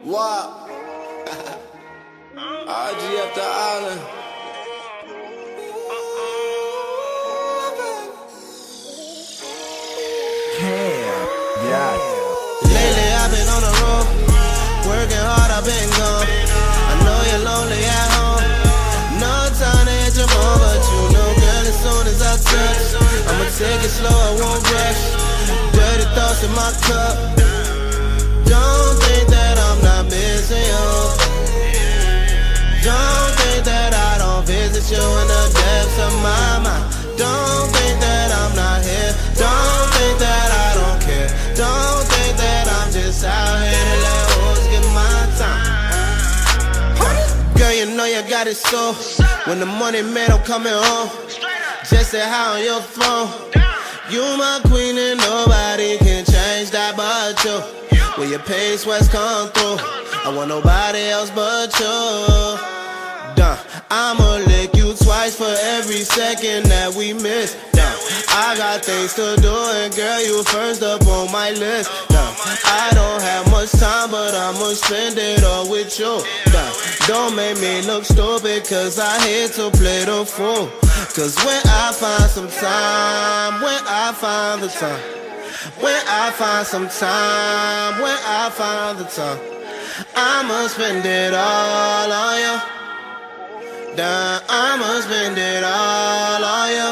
What? RG up the island. Lately I've been on the road, working hard, I've been gone. I know you're lonely at home, no time to hit your phone, but you know, girl, as soon as I touch, I'ma take it slow, I won't rush. Dirty thoughts in my cup. Don't think that I'm not missing you. Don't think that I don't visit you in the depths of my mind. Don't think that I'm not here. Don't think that I don't care. Don't think that I'm just out here to let hoes get my time. Girl, you know you got it so. When the money made, I'm coming home. Just say hi on your phone. You my queen and nobody can change that but you. When your pain sweats come through, I want nobody else but you. Done. I'ma lick you twice for every second that we miss. Done. I got things to do and girl, you first up on my list. Done. I don't have much time, but I'ma spend it all with you. Done. Don't make me look stupid, cause I hate to play the fool. Cause when I find some time, when I find the time, when I find some time, when I find the time, I'ma spend it all on you. Damn, I'ma spend it all on you.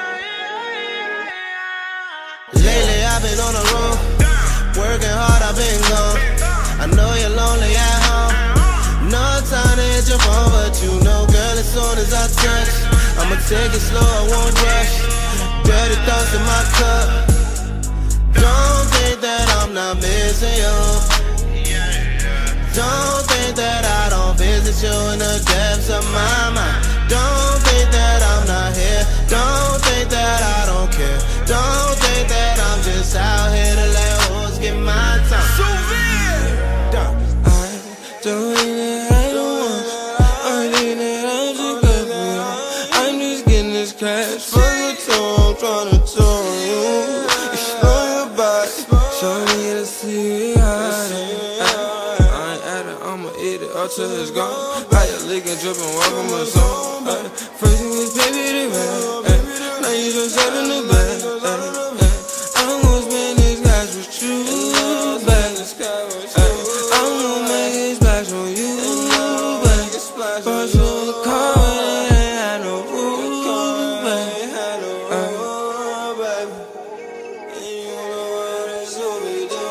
Lately I've been on the road, working hard, I've been gone. I know you're lonely at home, no time to hit your phone, but you know, girl, as soon as I touch, I'ma take it slow, I won't rush. Dirty thoughts in my cup. Don't think that I'm not missing you. Don't think that I don't visit you in the depths of my mind. Don't think that I'm not here. Don't think that I don't care. Don't think that I'm just out here to let hoes get my time. I don't need it, I don't want it. I need it, I'm too good for you. I'm just getting this cash. Fuck the toe, I'm tryna tell you. Explore your body, show me the secret. I'ma eat it all till it's gone. I just lick and drip and walk on my song. First thing is baby the rap. Now you just sat in the bed. I'm gonna spend this cash with you, babe. I'm gonna make it splash on you, babe. Bought you a car and it ain't had no roof, babe. And you know what it's what we do.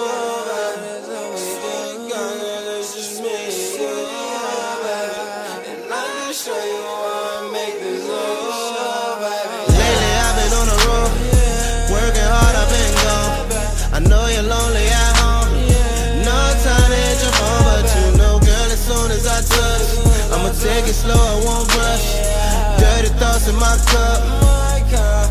Show you how I make this love, baby. Lately I've been on the road, working hard, I've been gone. I know you're lonely at home, no time to hit your phone, but you know, girl, as soon as I touch, I'ma take it slow, I won't rush. Dirty thoughts in my cup.